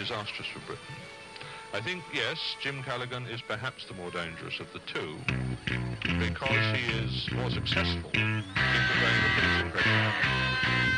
disastrous for Britain. I think, yes, Jim Callaghan is perhaps the more dangerous of the two because he is more successful in conveying the British impression.